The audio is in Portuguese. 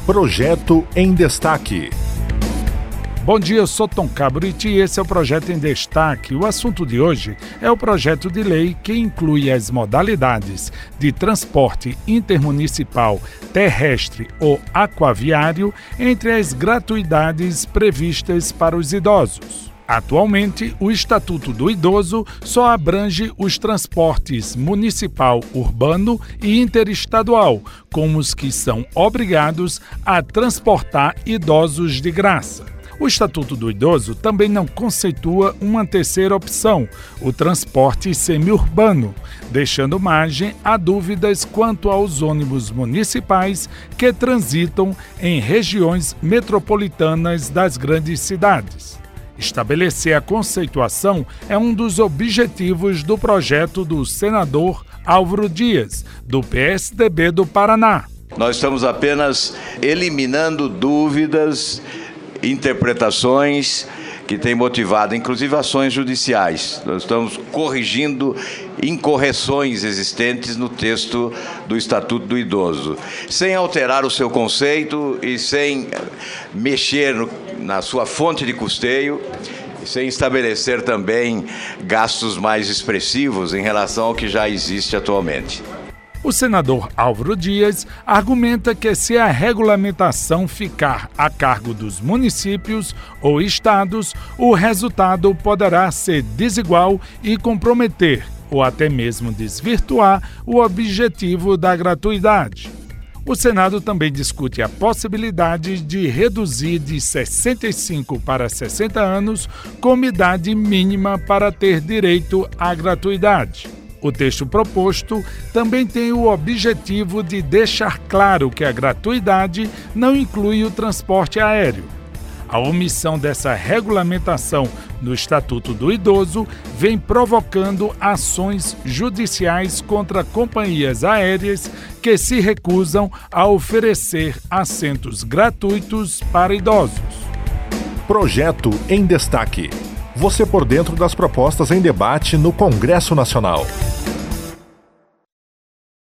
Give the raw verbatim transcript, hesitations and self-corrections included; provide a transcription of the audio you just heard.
Projeto em Destaque. Bom dia, eu sou Tom Cabriti e esse é o Projeto em Destaque. O assunto de hoje é o projeto de lei que inclui as modalidades de transporte intermunicipal terrestre ou aquaviário entre as gratuidades previstas para os idosos. Atualmente, o Estatuto do Idoso só abrange os transportes municipal, urbano e interestadual, como os que são obrigados a transportar idosos de graça. O Estatuto do Idoso também não conceitua uma terceira opção, o transporte semiurbano, deixando margem a dúvidas quanto aos ônibus municipais que transitam em regiões metropolitanas das grandes cidades. Estabelecer a conceituação é um dos objetivos do projeto do senador Álvaro Dias, do P S D B do Paraná. Nós estamos apenas eliminando dúvidas, interpretações que têm motivado, inclusive, ações judiciais. Nós estamos corrigindo incorreções existentes no texto do Estatuto do Idoso, sem alterar o seu conceito e sem mexer no, na sua fonte de custeio, sem estabelecer também gastos mais expressivos em relação ao que já existe atualmente. O senador Álvaro Dias argumenta que se a regulamentação ficar a cargo dos municípios ou estados, o resultado poderá ser desigual e comprometer, ou até mesmo desvirtuar, o objetivo da gratuidade. O Senado também discute a possibilidade de reduzir de sessenta e cinco para sessenta anos como idade mínima para ter direito à gratuidade. O texto proposto também tem o objetivo de deixar claro que a gratuidade não inclui o transporte aéreo. A omissão dessa regulamentação no Estatuto do Idoso vem provocando ações judiciais contra companhias aéreas que se recusam a oferecer assentos gratuitos para idosos. Projeto em Destaque. Você por dentro das propostas em debate no Congresso Nacional.